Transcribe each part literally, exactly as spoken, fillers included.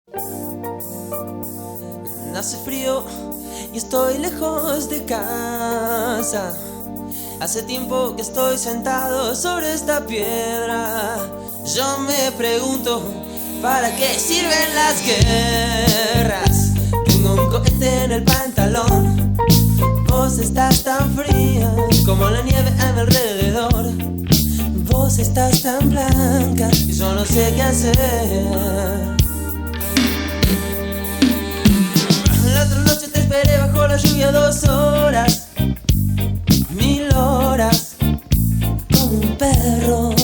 Hace frío y estoy lejos de casa. Hace tiempo que estoy sentado sobre esta piedra. Yo me pregunto, ¿para qué sirven las guerras? Tengo un cohete en el pantalón. Vos estás tan fría como la nieve a mi alrededor. Vos estás tan blanca y yo no sé qué hacer. La otra noche te esperé bajo la lluvia dos horas, mil horas, como un perro.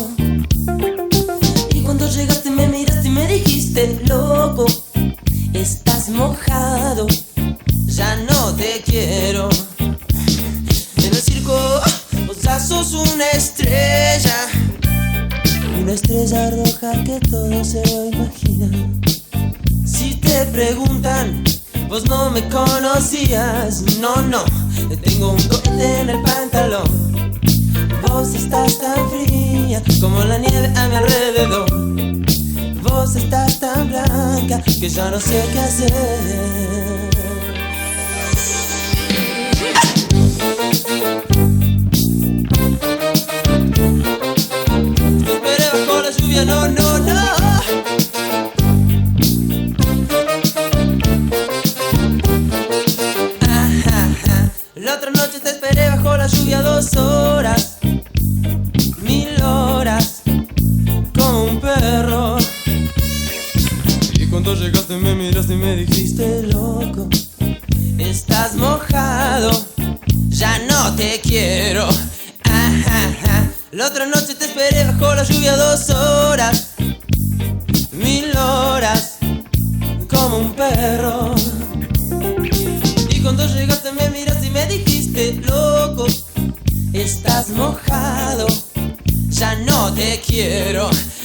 Y cuando llegaste me miraste y me dijiste, loco, estás mojado, ya no te quiero. En el circo vos ya sos una estrella, una estrella roja que todo se lo imagina. Si te preguntan, vos no me conocías, no, no, tengo un cohete en el pantalón. Vos estás tan fría como la nieve a mi alrededor. Vos estás tan blanca que ya no sé qué hacer. Te esperé bajo la lluvia, no, no, no. La otra noche te esperé bajo la lluvia dos horas, mil horas, como un perro. Y cuando llegaste me miraste y me dijiste, loco, estás mojado, ya no te quiero. Ajá. La otra noche te esperé bajo la lluvia dos horas, mil horas, como un perro. Y cuando llegaste me miraste y me dijiste, loco, estás mojado, ya no te quiero.